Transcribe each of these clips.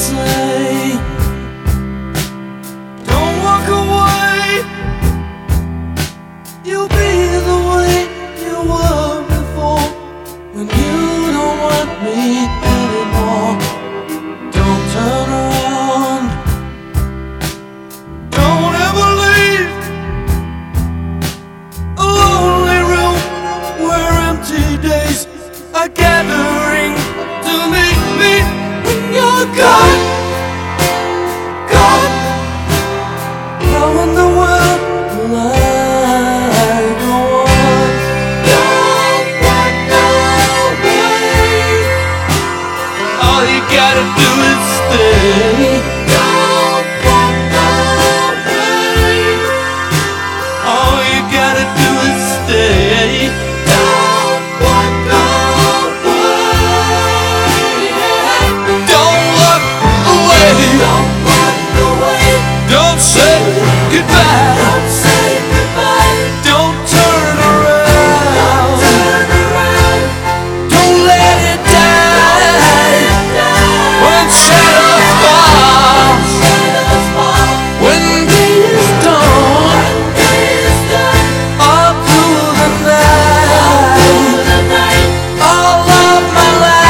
say, don't walk away. You'll be the way you were before, when you don't want me anymore. Don't turn around, don't ever leave a lonely room where empty days are gathering to make me when you're gone. Gone. How in the world will I go on? Don't walk away. All you gotta do is stay. Don't walk away. All you gotta do is stay. Don't walk away. Don't walk away. Don't walk away. Don't say goodbye. Don't say goodbye. Don't turn around. Don't turn around. Don't let it die. When shadows fall. When day is done. All through the night. All of my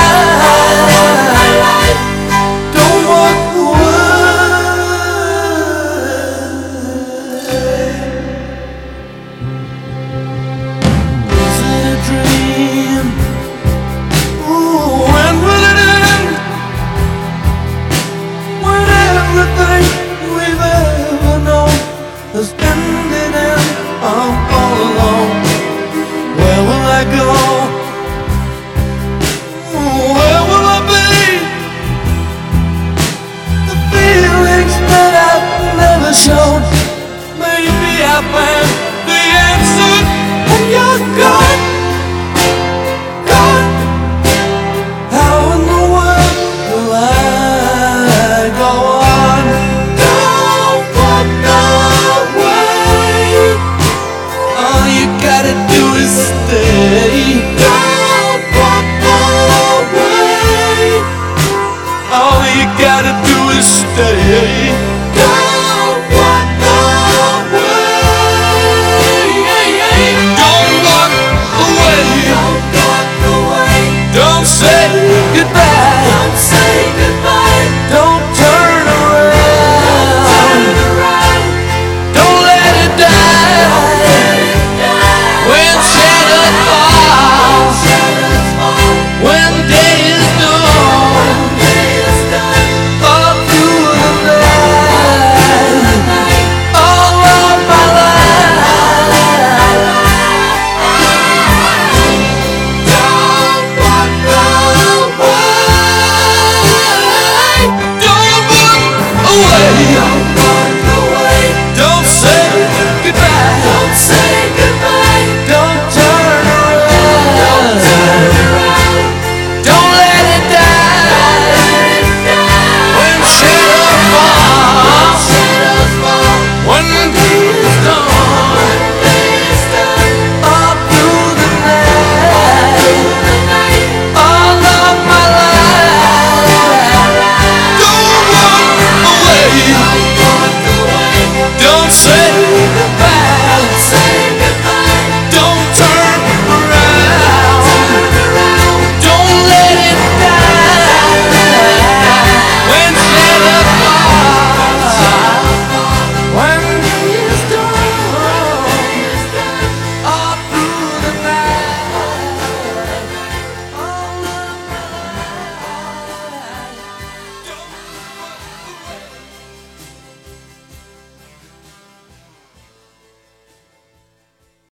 life. Don't walk away. Is it a dream? Ooh, when will it end? When everything we've ever known has ended and I'm all alone. Where will I go? Where will I be? The feelings that I've never shown. Maybe I'll find the answer when you're gone. Gone. How in the world will I go on? Don't walk away. All you gotta do is stay. Don't walk away. All you gotta do is stay. Don't walk away. Don't walk away. Don't walk away. Don't say goodbye. Don't say goodbye. Don't turn around. Don't turn around. Don't let it die. Don't let it die. When shadows fall. When day is done. All through the night. All of my life. Don't walk away. Don't walk away.